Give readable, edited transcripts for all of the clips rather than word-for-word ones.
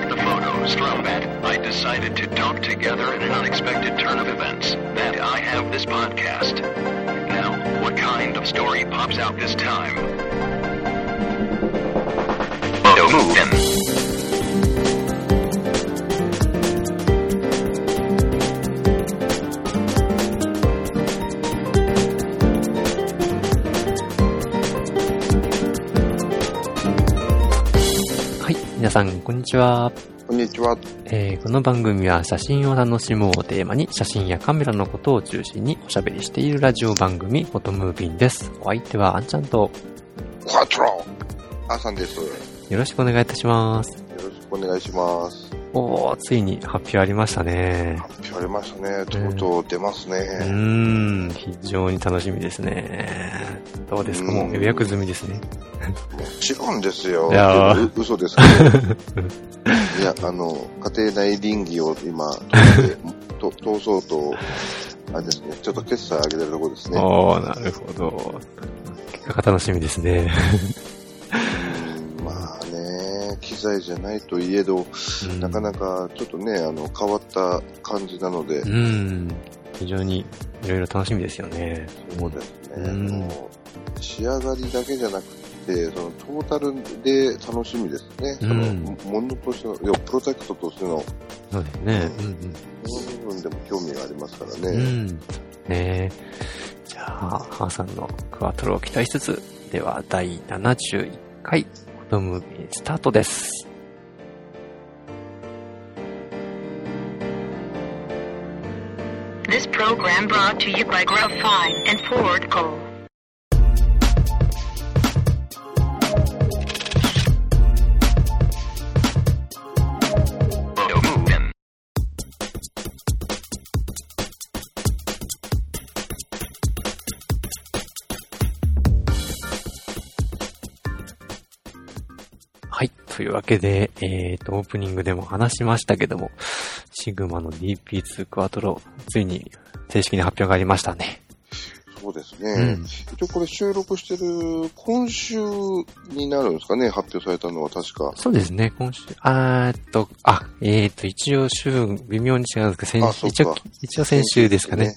at the photos from that, I decided to talk together in an unexpected turn of events that I have this podcast. Now, what kind of story pops out this time? Photo move in. 皆さん、こんにちは。 こんにちは。 この番組は写真を楽しもうをテーマに写真やカメラのことを中心におしゃべりしているラジオ番組フォトムービンです。お相手はあんちゃんとクワトロあさんです。 よろしくお願いいたします。 よろしくお願いします。 ついに発表ありましたね。 発表ありましたね。とうとう出ますね。 非常に楽しみですね。どうですか？もう予約済みですね。 もちろんですよ。 いや嘘ですけど。いや、家庭内倫理を今、通そうと、あれですね、ちょっと決済上げてるところですね。 なるほど。結果が楽しみですね。 まあね、機材じゃないといえど、なかなかちょっとね、変わった感じなので。 非常にいろいろ楽しみですよね。 そうですね。仕上がりだけじゃなくて、そのトータルで楽しみですね。そのものとしての、プロジェクトとしての。 そうですね。 その部分でも興味がありますからね。 じゃあ、ハーさんのクワトロを期待しつつ、では第71回フォトムービースタートです。 This program brought to you by Grapevine and Ford Co. はい。というわけで、オープニングでも話しましたけども、シグマの DP2 クワトロ、ついに正式に発表がありましたね。 そうですね。一応これ収録してる今週になるんですかね、発表されたのは確か。 そうですね、今週。一応週微妙に違うんですけど、一応先週ですかね。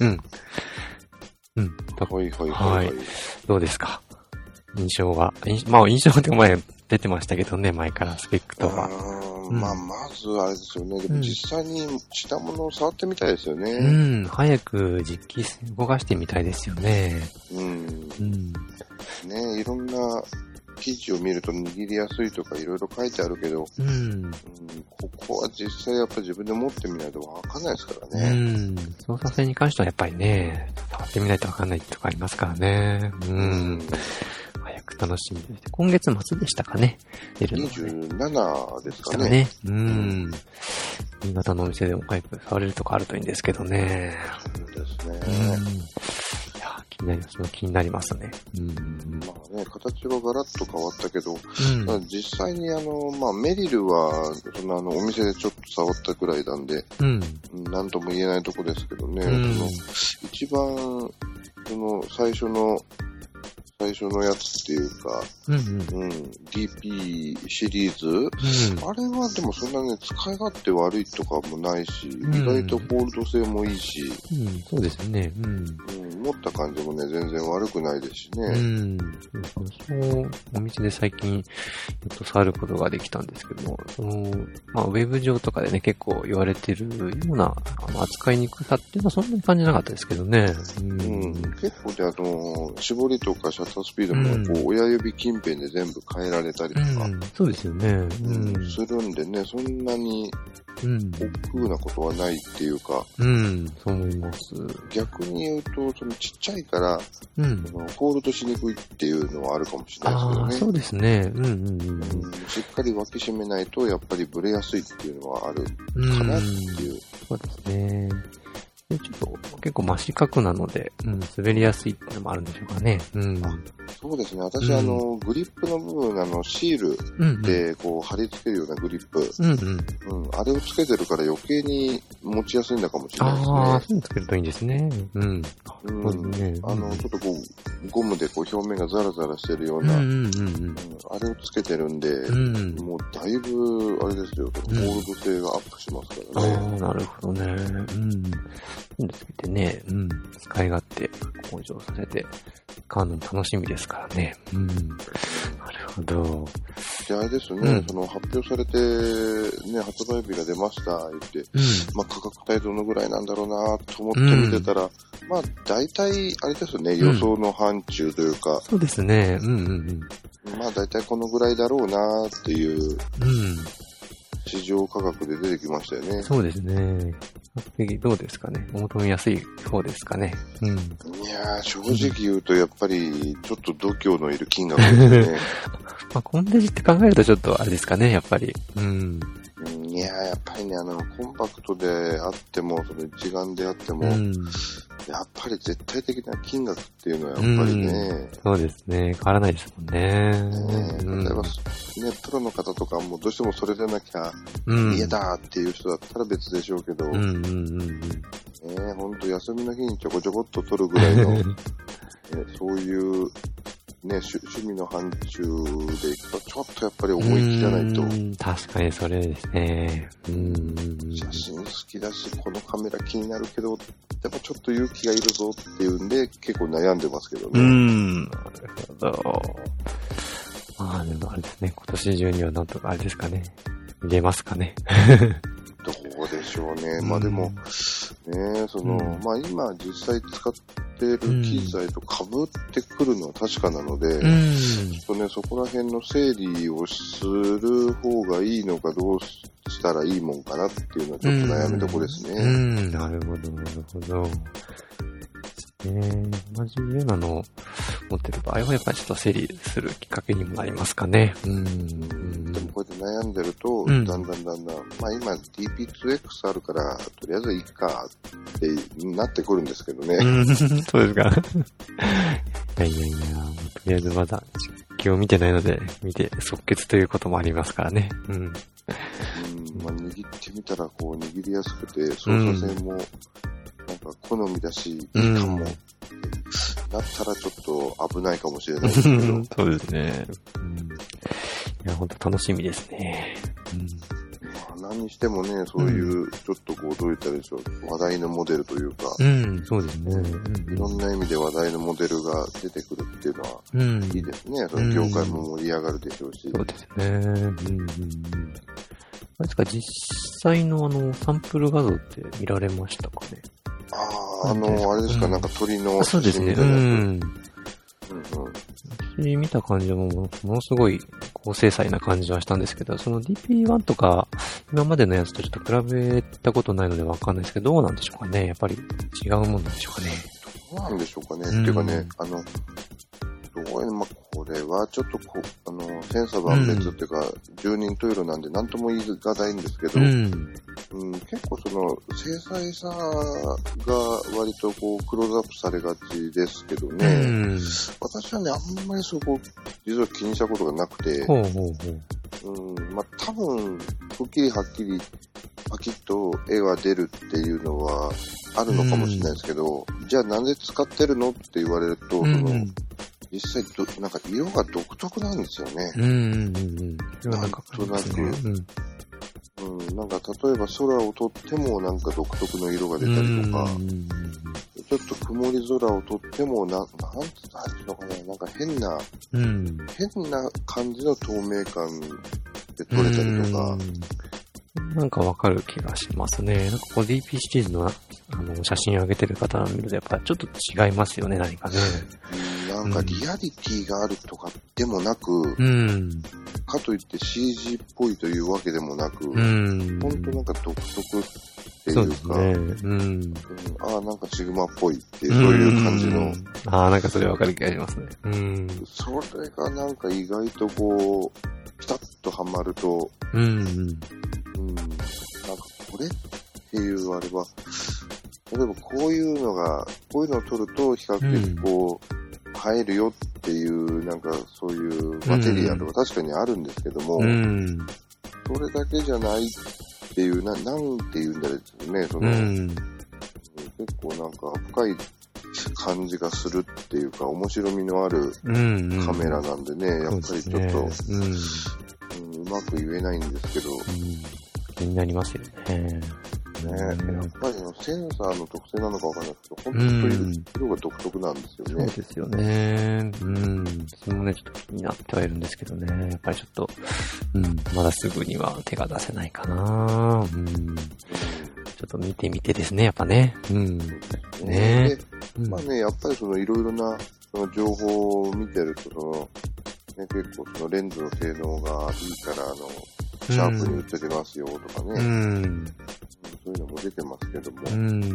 はい。どうですか？印象は。印象って前出てましたけどね、前からスペックとか。 まずあれですよね。でも実際にしたものを触ってみたいですよね。 早く実機動かしてみたいですよね。 ね、いろんな記事を見ると握りやすいとかいろいろ書いてあるけど、ここは実際やっぱり自分で持ってみないとわかんないですからね。 操作性に関してはやっぱりね、触ってみないとわかんないとかありますからね。早く楽しみです。今月末でしたかね。出るのね。 27ですかね。 新潟のお店でも早く触れるとこあるといいんですけどね。 そうですね。 いや、気になりますね。 まあね、形はガラッと変わったけど、実際にメリルは、お店でちょっと触ったくらいなんで、なんとも言えないとこですけどね、一番、最初のやつっていうか、DP シリーズ、あれはでもそんなね、使い勝手悪いとかもないし、意外とホールド性もいいし、 そうですね。 持った感じもね、全然悪くないですしね。 そうお店で最近、触ることができたんですけども、ウェブ上とかでね、結構言われてるような、扱いにくさっていうのはそんなに感じなかったですけどね。 結構で絞りとかシャッタースピードも親指近辺で全部変えられたりとか、 そうですよね。 するんでね、そんなに億劫なことはないっていうか、 そう思います。 逆に言うと、ちっちゃいから、ホールドしにくいっていうのはあるかもしれないですけどね。 そうですね。 しっかり脇締めないと、やっぱりブレやすいっていうのはあるかなっていう。 そうですね。でちょっと結構真四角なので、滑りやすいっていうのもあるんでしょうかね。 そうですね。私、グリップの部分、シールで、こう、貼り付けるようなグリップ。あれをつけてるから余計に持ちやすいんだかもしれないですね。 ああ、そういうのつけるといいんですね。 ちょっとこう、ゴムでこう、表面がザラザラしてるような、あれをつけてるんで、もうだいぶ、あれですよ、ホールド性がアップしますからね。 ああ、なるほどね。つけてね、使い勝手向上させて、使うのも楽しみですからね。なるほど。 で、あれですね、その発表されて、ね、発売日が出ました、言って、まあ価格帯どのぐらいなんだろうなと思って見てたら、まあ大体、あれですね、予想の範疇というか、 そうですね、 まあ大体このぐらいだろうなっていう、市場価格で出てきましたよね。 そうですね。どうですかね。お求めやすい方ですかね。 いやー、正直言うとやっぱりちょっと度胸のいる金額ですね。 まあコンデジって考えるとちょっとあれですかね、やっぱり。 いやー、やっぱりね、コンパクトであっても、その一眼であっても、やっぱり絶対的な金額っていうのはやっぱりね。 そうですね。変わらないですもんね。 例えば、ね、プロの方とかもどうしてもそれでなきゃ、家だっていう人だったら別でしょうけど、ほんと休みの日にちょこちょこっと撮るぐらいの、そういう、ね、趣味の範疇でいくと、ちょっとやっぱり思い切らないと。 確かにそれですね。 写真好きだし、このカメラ気になるけど、やっぱちょっと勇気がいるぞっていうんで、結構悩んでますけどね。 なるほど。まあでもあれですね、今年中にはなんとかあれですかね。見れますかね。 どうでしょうね。まあでも、ね、まあ今実際使ってる機材と被ってくるのは確かなので、ちょっとね、そこら辺の整理をする方がいいのかどうしたらいいもんかなっていうのはちょっと悩みどこですね。 なるほど、なるほど。同じようなのを持ってる場合はやっぱりちょっと整理するきっかけにもなりますかね。 でもこうやって悩んでると、だんだん、まあ今 DP2X あるから、とりあえずいいかってなってくるんですけどね。 そうですか。いや、とりあえずまだ実機を見てないので、見て即決ということもありますからね。 まあ握ってみたらこう握りやすくて、操作性も、なんか好みだし、いいかもってなったらちょっと危ないかもしれないですけど。 そうですね。いや、ほんと楽しみですね。 まあ、何にしてもね、そういう、ちょっとこう、どう言ったらいいでしょう、話題のモデルというか、 そうですね。 いろんな意味で話題のモデルが出てくるっていうのは、いいですね。その業界も盛り上がるでしょうし。 そうですね。あれですか、実際のサンプル画像って見られましたかね？ あれですか、なんか鳥のそうですね。見た感じはものすごい高精細な感じはしたんですけど、その DP1 とか今までのやつとちょっと比べたことないのでわかんないですけど、どうなんでしょうかね。やっぱり違うもんなんでしょうかね。 どうなんでしょうかね。っていうかね、まあ、これはちょっと千差万別っていうか、十人十色なんで何とも言いがないんですけど、結構その精細さが割とこうクローズアップされがちですけどね、私はね、あんまりそこ実は気にしたことがなくて、まあ多分くっきりはっきりパキッと絵が出るっていうのはあるのかもしれないですけど、じゃあなんで使ってるのって言われると、実際なんか色が独特なんですよね。なんとなく。なんか例えば空を撮ってもなんか独特の色が出たりとか、ちょっと曇り空を撮ってもなんて言ったらいいのかな、なんか変な感じの透明感で撮れたりとか。 なんかわかる気がしますね。なんかこう DP シリーズの写真を上げてる方を見るとやっぱちょっと違いますよね、何かね。 なんかリアリティがあるとかでもなく、かといって CG っぽいというわけでもなく、ほんとなんか独特っていうか、なんかシグマっぽいっていう、そういう感じの。 なんかそれわかる気がしますね。 それがなんか意外とこう、ピタッとはまると、なんかこれっていうあれは、例えばこういうのを撮ると比較的こう、映えるよっっていう、なんかそういうマテリアルは確かにあるんですけども、それだけじゃないっていう、なんていうんだろうね、結構なんか深い感じがするっていうか、面白みのあるカメラなんでね、やっぱりちょっと、うまく言えないんですけど。 気になりますよね。 やっぱりセンサーの特性なのかわからないですけど、本当に色が独特なんですよね。 そうですよね。それもね、ちょっと気になってはいるんですけどね。やっぱりちょっと、まだすぐには手が出せないかな。ちょっと見てみてですね、やっぱね。 ね。まあね、やっぱりそのいろいろなその情報を見てると、結構そのレンズの性能がいいから、シャープに映れますよとかね。そういうのも出てますけども。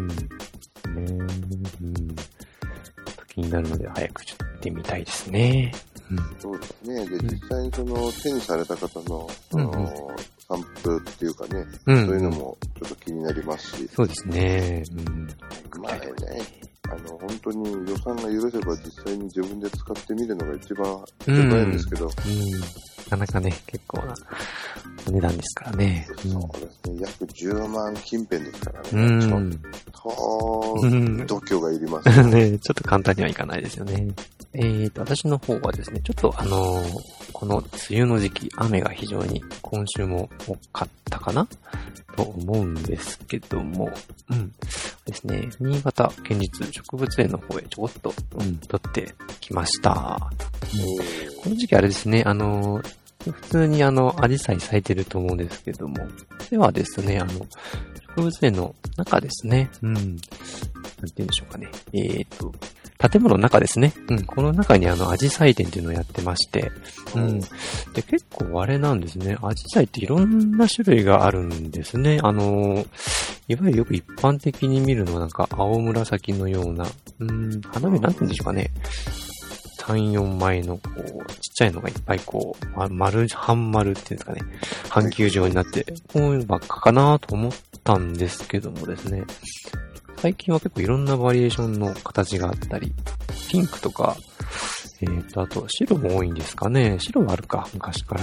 気になるので早くちょっと見てみたいですね。 そうですね。で、実際にその手にされた方の、サンプルっていうかね、そういうのもちょっと気になりますし。 そうですね。 まあね、本当に予算が許せば実際に自分で使ってみるのが一番手早いんですけど。 なかなかね、結構な値段ですからね。 そうですね。約10万近辺ですからね。ちょっと、度胸がいりますね。ちょっと簡単にはいかないですよね。私の方はですね、ちょっとこの梅雨の時期、雨が非常に今週も多かったかなと思うんですけども、ですね、新潟県立植物園の方へちょこっと、撮ってきました。この時期あれですね、普通にアジサイ咲いてると思うんですけども、ではですね、植物園の中ですね、なんて言うんでしょうかね、建物の中ですね。この中にアジサイ展っていうのをやってまして、で、結構あれなんですね。アジサイっていろんな種類があるんですね。いわゆるよく一般的に見るのはなんか青紫のような、花びらなんて言うんでしょうかね。3、4枚のこう、ちっちゃいのがいっぱいこう、半丸っていうんですかね。半球状になって、こういうのばっかかなと思ったんですけどもですね。最近は結構いろんなバリエーションの形があったり、ピンクとか、あと白も多いんですかね。白はあるか、昔から。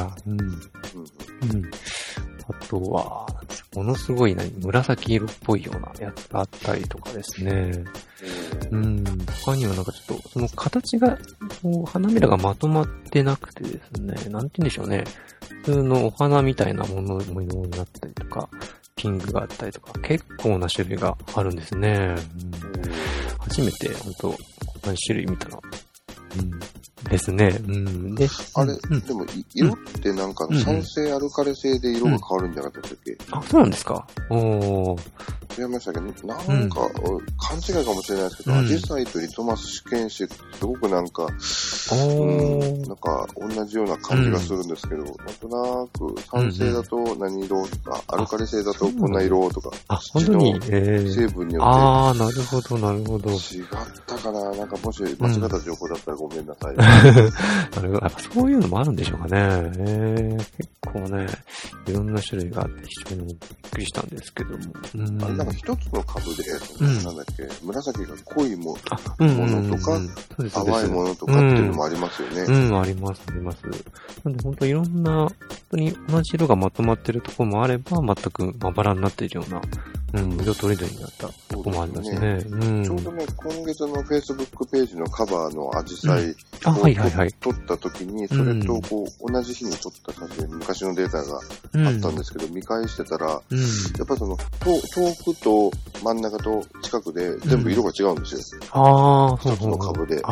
あとは、ものすごい紫色っぽいようなやつがあったりとかですね。他にはなんかちょっと、その形が、花びらがまとまってなくてですね、なんて言うんでしょうね。普通のお花みたいなものになったりとか、ピンクがあったりとか、結構な種類があるんですね。初めて、本当こんな種類見たら、ですね。で、 あれ、でも、色ってなんか酸性アルカリ性で色が変わるんじゃなかったっけ？ あ、そうなんですか？ 違いましたけど、なんか、勘違いかもしれないですけど、アジサイとリトマス試験紙ってすごくなんか、なんか同じような感じがするんですけど、なんとなく酸性だと何色とか、アルカリ性だとこんな色とか、 本当に成分によって。 なるほど、なるほど。 違ったかな？なんかもし間違った情報だったらごめんなさい。 なるほど。やっぱそういうのもあるんでしょうかね。結構ね、いろんな種類があって非常にびっくりしたんですけども。 なんか一つの株で、なんだっけ、紫が濃いものとか、淡いものとかっていうのもありますよね。 あります、あります。なんで本当いろんな、本当に同じ色がまとまってるところもあれば、全くまばらになっているような、色とりどりになったところもありますね。 ちょうどね、今月の Facebook ページのカバーのアジサイを撮った時に、それとこう同じ日に撮った写真、昔のデータがあったんですけど、見返してたら、やっぱりその遠くと真ん中と近くで全部色が違うんですよ。一つの株で。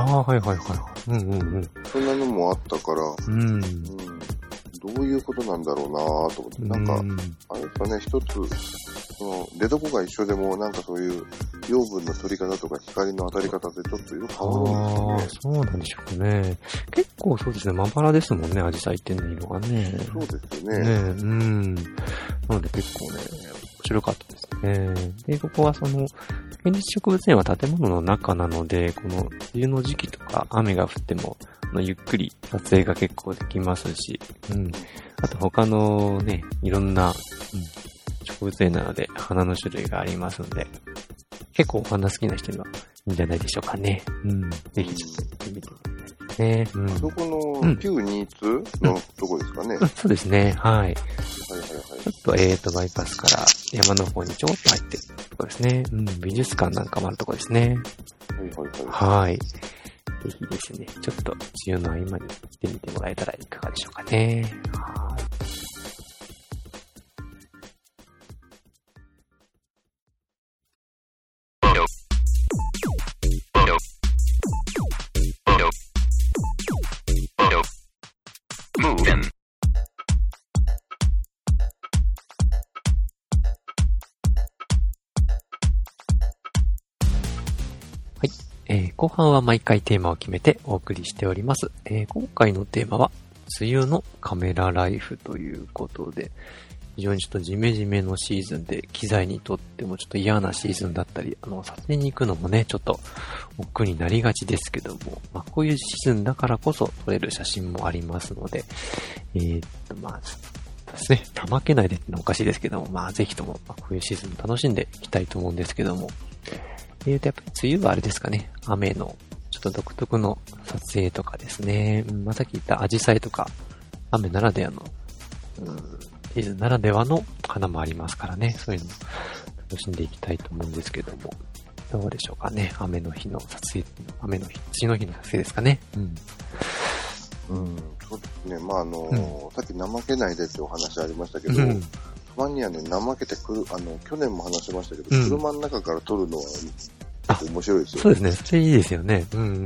そんなのもあったから、どういうことなんだろうなぁと思って、なんか、あれですかね、一つ、その、出どこが一緒でも、なんかそういう養分の取り方とか光の当たり方ってちょっと色変わるんですかね。 そうなんでしょうかね。結構そうですね、まばらですもんね、アジサイってね、色がね。 そうですよね。 なので結構ね、面白かったですね。で、ここはその、県立植物園は建物の中なので、この梅雨の時期とか雨が降っても、ゆっくり撮影が結構できますし、あと他のね、いろんな、植物園なので花の種類がありますので、結構お花好きな人にはいいんじゃないでしょうかね。ぜひちょっと行ってみてください。 ね。 そこの旧22のとこですかね。 そうですね。はい。 はいはいはい。 ちょっと、バイパスから山の方にちょっと入ってるところですね。美術館なんかもあるところですね。 はいはいはい。 はい。ぜひですね、ちょっと梅雨の合間に来てみてもらえたらいかがでしょうかね。はい。後半は毎回テーマを決めてお送りしております。今回のテーマは、梅雨のカメラライフということで、非常にちょっとジメジメのシーズンで、機材にとってもちょっと嫌なシーズンだったり、撮影に行くのもね、ちょっと億劫になりがちですけども、こういうシーズンだからこそ撮れる写真もありますので、ですね、怠けないでってのはおかしいですけども、ぜひともこういうシーズン楽しんでいきたいと思うんですけども、やっぱり梅雨はあれですかね、雨のちょっと独特の撮影とかですね、さっき言ったアジサイとか、雨ならではの、シーズンならではの花もありますからね、そういうのも楽しんでいきたいと思うんですけども、どうでしょうかね、雨の日の撮影、梅雨の日の撮影ですかね。 そうですね、さっき怠けないでってお話ありましたけど、たまにはね、怠けてくる、去年も話しましたけど、車の中から撮るのは面白いですよね。 そうですね、それいいですよね。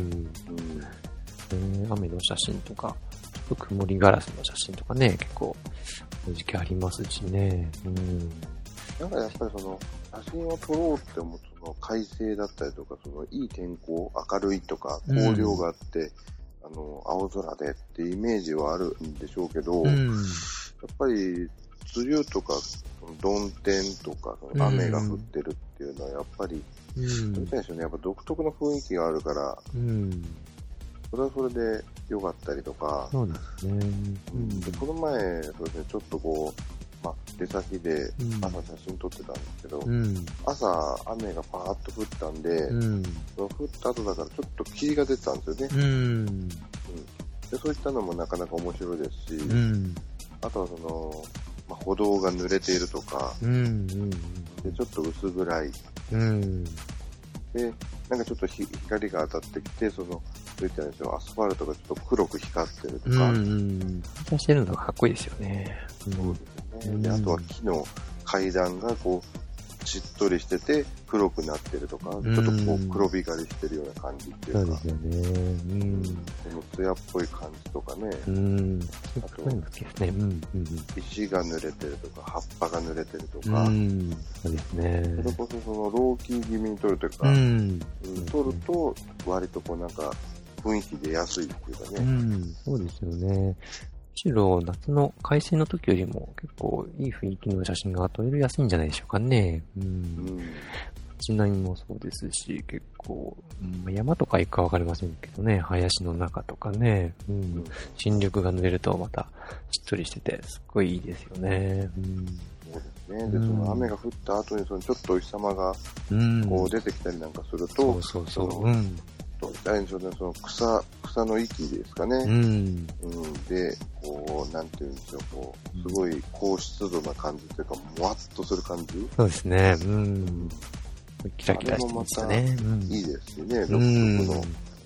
雨の写真とか、ちょっと曇りガラスの写真とかね、結構、この時期ありますしね。 なんかやっぱり写真を撮ろうって思うと、快晴だったりとか、いい天候、明るいとか、光量があって、青空でってイメージはあるんでしょうけど、やっぱり、梅雨とか、曇天とか、雨が降ってるっていうのは、やっぱり、そうですよね。やっぱ独特の雰囲気があるから、それはそれで良かったりとか、 そうですね。 でこの前、そうですね、ちょっと出先で朝写真撮ってたんですけど、朝雨がパーッと降ったんで、降った後だからちょっと霧が出てたんですよね。でそういったのもなかなか面白いですし、あとは歩道が濡れているとか、でちょっと薄暗い、でなんかちょっと光が当たってきて、そういったんですよ、アスファルトがちょっと黒く光ってるとか、 反射してるのがかっこいいですよね。 そうですね。であとは木の階段がしっとりしてて黒くなってるとか、ちょっと黒光りしてるような感じっていうか、 そうですよね。 艶っぽい感じとかね。あと石が濡れてるとか、葉っぱが濡れてるとか、 そうですね。 それこそ老朽気味に撮るというか、撮ると割となんか雰囲気出やすいっていうかね。 そうですよね。むしろ夏の快晴の時よりも結構いい雰囲気の写真が撮れやすいんじゃないでしょうかね。街並みもそうですし、結構、山とか行くかわかりませんけどね、林の中とかね、新緑が濡れるとまたしっとりしてて、すっごいいいですよね。 そうですね。で、雨が降った後にちょっとお日様が出てきたりなんかすると、大変でしょうね、草の息ですかね。で、なんていうんでしょう、すごい高湿度な感じというか、もわっとする感じ。 そうですね。キラキラしてましたね。 いいですしね、独特の。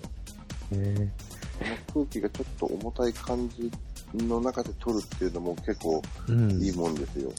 空気がちょっと重たい感じの中で撮るっていうのも結構いいもんですよ。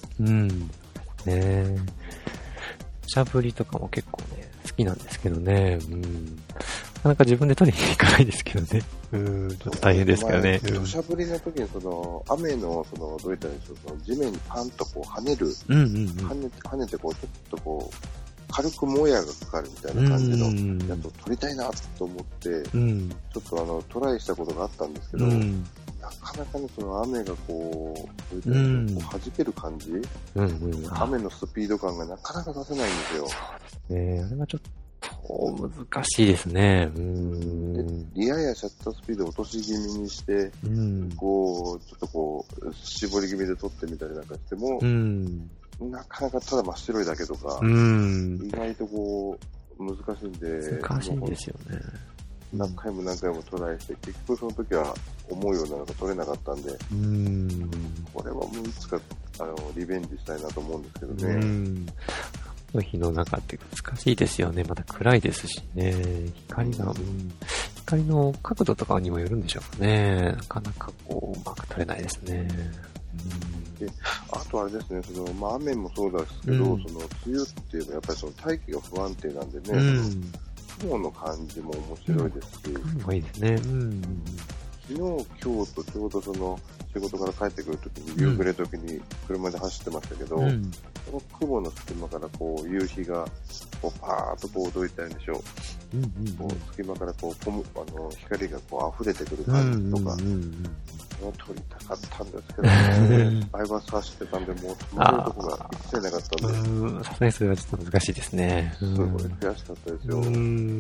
しゃぶりとかも結構ね、好きなんですけどね。なかなか自分で取りに行かないですけどね。ちょっと大変ですけどね。 土砂降りの時に雨のどういったらいいでしょう、地面にパンと跳ねる、跳ねてちょっと軽くもやがかかるみたいな感じのやつを撮りたいなと思って、ちょっとトライしたことがあったんですけど、なかなかね、雨が弾ける感じ、雨のスピード感がなかなか出せないんですよ。 そうですね。あれはちょっと難しいですね。 ややシャッタースピードを落とし気味にして、ちょっと絞り気味で撮ってみたりなんかしても、なかなかただ真っ白いだけとか、意外と難しいんで。 難しいですよね。 何回もトライして、結局その時は思うようなのが撮れなかったんで、これはもういつかリベンジしたいなと思うんですけどね。 火の中って難しいですよね。また暗いですしね。光の角度とかにもよるんでしょうかね。なかなかうまく撮れないですね。 で、あとあれですね、雨もそうですけど、梅雨っていうのはやっぱり大気が不安定なんでね、雲の感じも面白いですし、 いいですね。 昨日、今日とちょうど仕事から帰ってくるときに、夕暮れ時に車で走ってましたけど、その雲の隙間から夕日がパーッと届いたんでしょう。隙間から光が溢れてくる感じとか、撮りたかったんですけどね、バイパス走ってたんで、もう止まるとこが一切なかったんで。 さすがにそれはちょっと難しいですね。 すごい悔しかったですよ。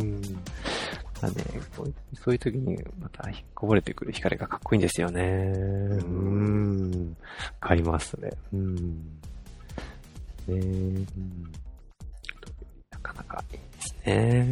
そういう時にまたこぼれてくる光がかっこいいんですよね。わかりますね。なかなかいいですね。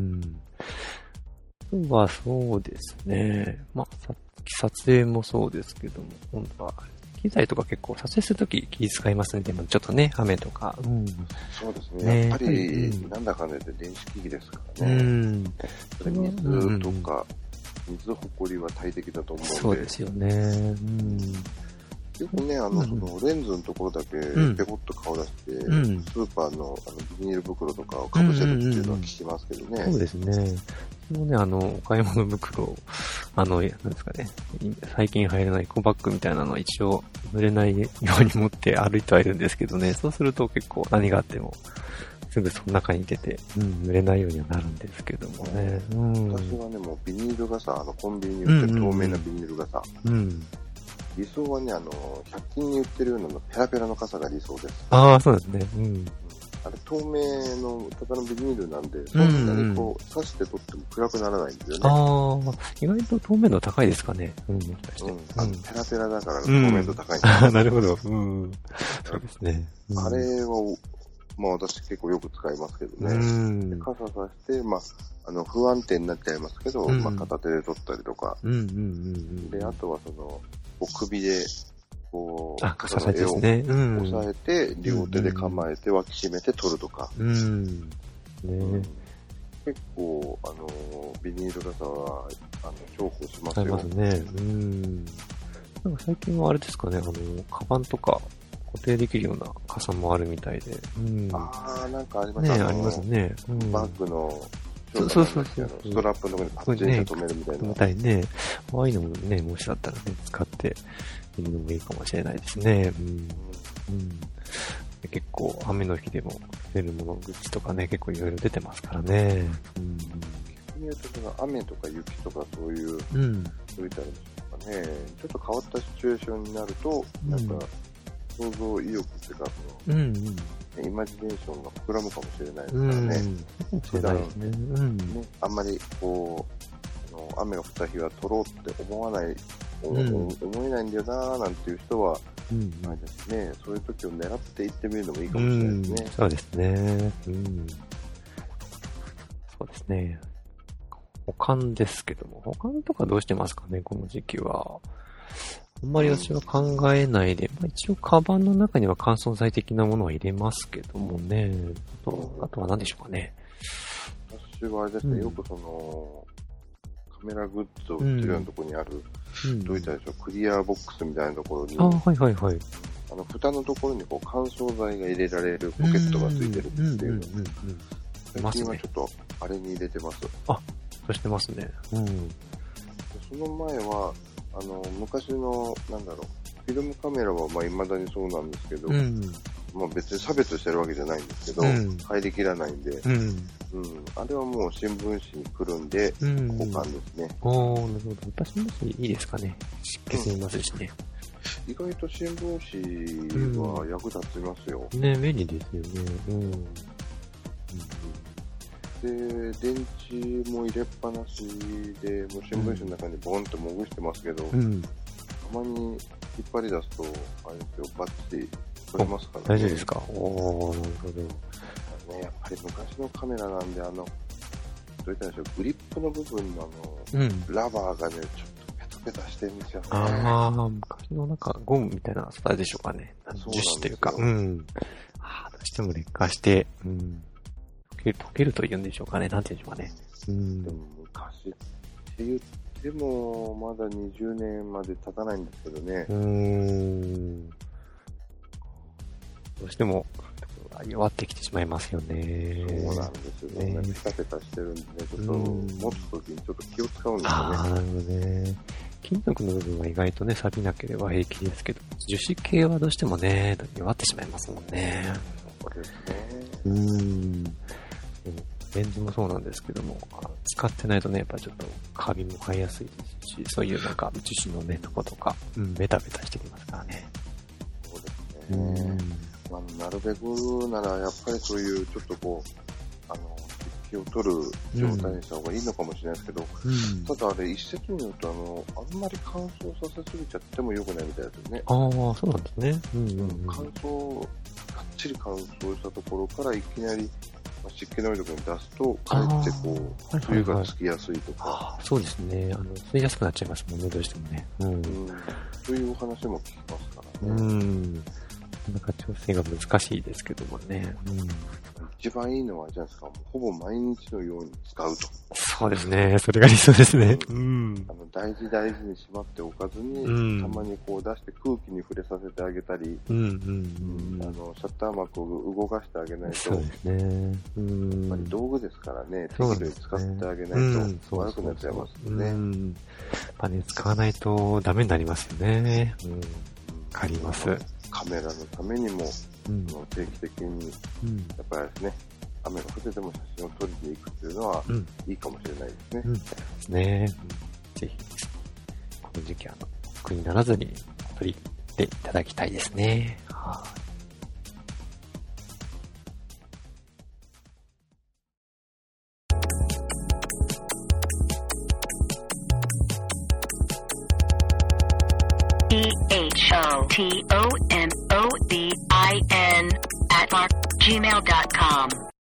そうですね。撮影もそうですけども、今度は機材とか結構撮影するとき気遣いますね。でもちょっとね、雨とか。 そうですね。やっぱり、なんだかんだで電子機器ですからね。水とか、水ほこりは大敵だと思うんで。 そうですよね。 よくね、レンズのところだけペコッと顔出して、スーパーのビニール袋とかをかぶせるっていうのは聞きますけどね。 そうですね。お買い物袋、なんですかね、最近入れないエコバッグみたいなのは一応濡れないように持って歩いてはいるんですけどね、そうすると結構何があっても、すぐその中に出て、濡れないようにはなるんですけどもね。 私はね、もうビニール傘、コンビニに売ってる透明なビニール傘。理想はね、100均に売ってるようなペラペラの傘が理想です。 ああ、そうですね。 あれ、透明の、ただのビニールなんで、そんなに刺して撮っても暗くならないんですよね。 意外と透明度高いですかね。もしかして。 ペラペラだから透明度高いんですよ。なるほど。そうですね。 あれは、私結構よく使いますけどね。傘さして、不安定になっちゃいますけど、片手で撮ったりとか。で、あとは首で、 傘の絵を押さえて、両手で構えて、脇締めて撮るとか。結構、ビニール傘は、重宝しますよ。 使いますね。最近はあれですかね、カバンとか固定できるような傘もあるみたいで。 なんかありますね。 ありますね。 バッグの、 そうストラップのところにパッチンと止めるみたいな。 みたいね。ああいうのもね、もしだったらね、使ってみるのもいいかもしれないですね。結構雨の日でも出るもの、口とかね、結構いろいろ出てますからね。 逆に言うと、雨とか雪とかそういう、どういったらいいんでしょうかね。ちょっと変わったシチュエーションになると、想像意欲っていうか、イマジネーションが膨らむかもしれないですからね。あんまり雨が降った日は撮ろうって思えないんだよなーなんていう人は、ですね、そういう時を狙って行ってみるのもいいかもしれないですね。 そうですね。そうですね。保管ですけども、保管とかどうしてますかね、この時期は。あんまり私は考えないで、一応カバンの中には乾燥剤的なものは入れますけどもね。あとは何でしょうかね。 私はあれですね、よくカメラグッズを売ってるようなところにある、どういったでしょう、クリアボックスみたいなところに、蓋のところに乾燥剤が入れられるポケットがついてるっていう。最近はちょっとあれに入れてます。 そうしてますね。 その前は、昔の、フィルムカメラは未だにそうなんですけど、別に差別してるわけじゃないんですけど、入りきらないんで、あれはもう新聞紙にくるんで、交換ですね。 なるほど。私もいいですかね。湿気すみますしね。 意外と新聞紙は役立ちますよ。 ね、便利ですよね。 で、電池も入れっぱなしで、もう新聞紙の中にボンと潜してますけど、たまに引っ張り出すと、あれですよ、バッチリ取れますからね。 大丈夫ですか？なるほど。 やっぱり昔のカメラなんで、 そういったんでしょう、グリップの部分のラバーがね、ちょっとペタペタしてるんですよね。 ああ、昔のなんかゴムみたいな素材でしょうかね。樹脂というか、どうしても劣化して、溶けると言うんでしょうかね。なんて言うんでしょうかね。 でも昔って言っても、まだ20年まで経たないんですけどね。 どうしても、弱ってきてしまいますよね。 そうなんですよね。ペタペタしてるんでね、ちょっと持つときにちょっと気を使うんですよね。 なるほどね。金属の部分は意外とね、錆びなければ平気ですけど、樹脂系はどうしてもね、弱ってしまいますもんね。 そうですね。 レンズもそうなんですけども、使ってないとね、やっぱちょっとカビも生えやすいですし、そういうなんか樹脂のね、とことか、ベタベタしてきますからね。 そうですね。なるべくなら、やっぱりそういう、ちょっとこう、湿気を取る状態にした方がいいのかもしれないですけど、ただあれ、一説によると、あんまり乾燥させすぎちゃっても良くないみたいですよね。 ああ、そうなんですね。 乾燥、がっちり乾燥したところからいきなり、湿気の多いところに出すと、かえってこう、梅雨がつきやすいとか。 そうですね。吸いやすくなっちゃいますもんね、どうしてもね。 そういうお話も聞きますからね。 なかなか調整が難しいですけどもね。 一番いいのは、じゃないですか、ほぼ毎日のように使うと。 そうですね。それが理想ですね。 大事にしまっておかずに、たまにこう出して空気に触れさせてあげたり、シャッター幕を動かしてあげないと、 そうですね。 やっぱり道具ですからね、適度に使ってあげないと悪くなっちゃいますよね。やっぱね、使わないとダメになりますよね。わかります。 カメラのためにも、定期的に、やっぱりですね、雨が降ってても写真を撮りに行くっていうのは、いいかもしれないですね。 ですね。ぜひ、この時期苦にならずに撮りていただきたいですね。 EHOTOMOBIN@gmail.com。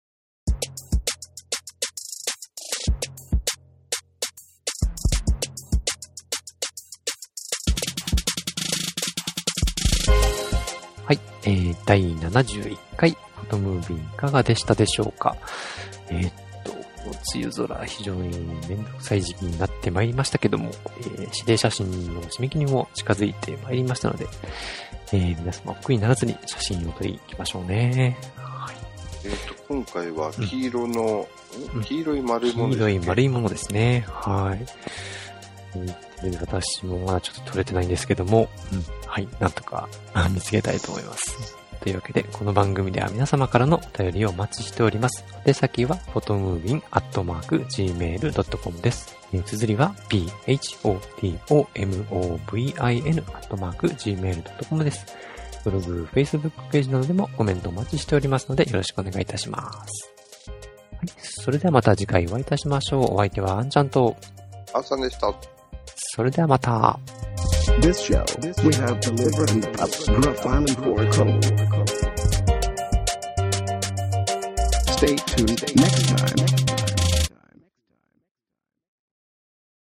はい、第71回フォトムービーいかがでしたでしょうか。梅雨空、非常にめんどくさい時期になってまいりましたけども、指定写真の締め切りも近づいてまいりましたので、皆様苦にならずに写真を撮りに行きましょうね。はい、 今回は黄色の、黄色い丸いものですね。 黄色い丸いものですね。はい。私もまだちょっと撮れてないんですけども、はい、なんとか見つけたいと思います。というわけで、この番組では皆様からのお便りをお待ちしております。宛先は、photomovin@gmail.com です。綴りは、photomovin@gmail.com です。ブログ、Facebook ページなどでもコメントお待ちしておりますので、よろしくお願いいたします。はい、それではまた次回お会いいたしましょう。お相手はあんちゃんと、 あんさんでした。 それではまた。 This show, we have deliberately profiling for code. Stay tuned next time.